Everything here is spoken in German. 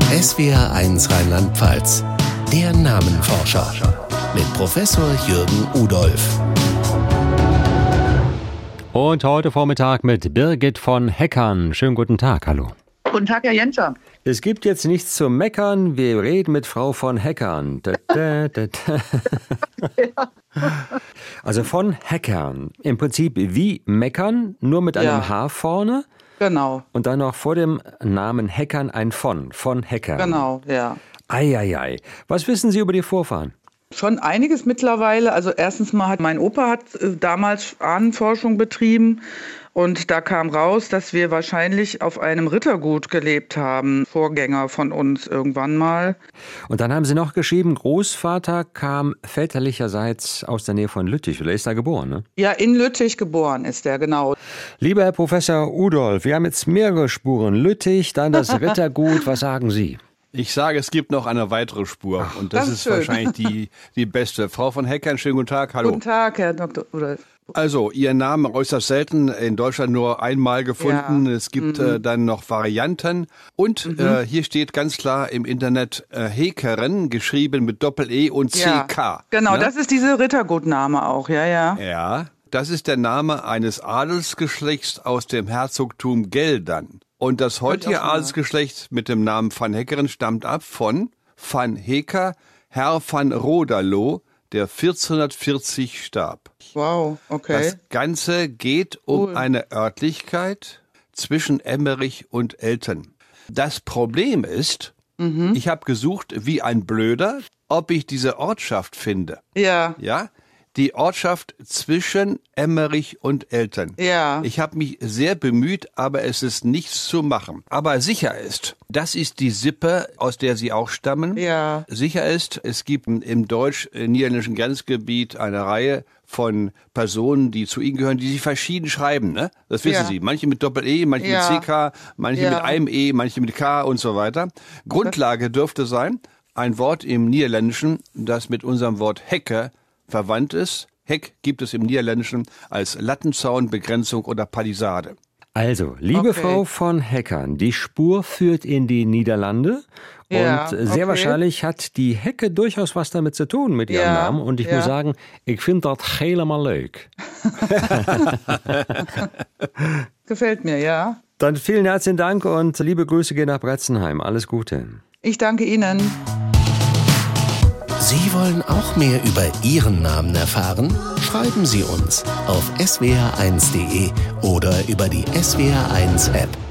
SWR1 Rheinland-Pfalz, der Namenforscher mit Professor Jürgen Udolph. Und heute Vormittag mit Birgit von Heckern. Schönen guten Tag, hallo. Guten Tag, Herr Jenscher. Es gibt jetzt nichts zu meckern, wir reden mit Frau von Heckern. Also von Heckern. Im Prinzip wie meckern, nur mit einem H vorne. Genau. Und dann noch vor dem Namen Heckern ein von Heckern. Genau, ja. Eieiei. Was wissen Sie über die Vorfahren? Schon einiges mittlerweile. Also erstens mal mein Opa hat damals Ahnenforschung betrieben und da kam raus, dass wir wahrscheinlich auf einem Rittergut gelebt haben, Vorgänger von uns irgendwann mal. Und dann haben Sie noch geschrieben, Großvater kam väterlicherseits aus der Nähe von Lüttich, oder ist da geboren, ne? Ja, in Lüttich geboren ist er, genau. Lieber Herr Professor Udolph, wir haben jetzt mehrere Spuren. Lüttich, dann das Rittergut, was sagen Sie? Ich sage, es gibt noch eine weitere Spur und das ist schön. wahrscheinlich die beste. Frau von Heckern, schönen guten Tag, hallo. Guten Tag, Herr Dr. Udolph. Also, Ihr Name äußerst selten, in Deutschland nur einmal gefunden. Ja. Es gibt dann noch Varianten. Und hier steht ganz klar im Internet Heckern, geschrieben mit Doppel-E und CK. Ja, genau, ne? das ist diese Rittergutname auch, ja. Ja, das ist der Name eines Adelsgeschlechts aus dem Herzogtum Geldern. Und das heutige Adelsgeschlecht mit dem Namen van Heckeren stammt ab von Van Hecker, Herr van Roderlo, der 1440 starb. Wow, okay. Das Ganze geht um eine Örtlichkeit zwischen Emmerich und Elten. Das Problem ist, ich habe gesucht wie ein Blöder, ob ich diese Ortschaft finde. Ja. Ja? Die Ortschaft zwischen Emmerich und Elten. Ja. Ich habe mich sehr bemüht, aber es ist nichts zu machen. Aber sicher ist, das ist die Sippe, aus der Sie auch stammen. Ja. Sicher ist, es gibt im deutsch-niederländischen Grenzgebiet eine Reihe von Personen, die zu Ihnen gehören, die sich verschieden schreiben. Ne? Das wissen Sie. Manche mit Doppel-E, manche mit CK, manche mit einem E, manche mit K und so weiter. Grundlage dürfte sein, ein Wort im Niederländischen, das mit unserem Wort Hecke verwandt ist. Heck gibt es im Niederländischen als Lattenzaun, Begrenzung oder Palisade. Also, liebe Frau von Heckern, die Spur führt in die Niederlande und sehr wahrscheinlich hat die Hecke durchaus was damit zu tun mit ihrem Namen. Und ich muss sagen, ich finde das helemaal leuk. Gefällt mir, ja. Dann vielen herzlichen Dank und liebe Grüße gehen nach Bretzenheim. Alles Gute. Ich danke Ihnen. Sie wollen auch mehr über Ihren Namen erfahren? Schreiben Sie uns auf swr1.de oder über die SWR1 App.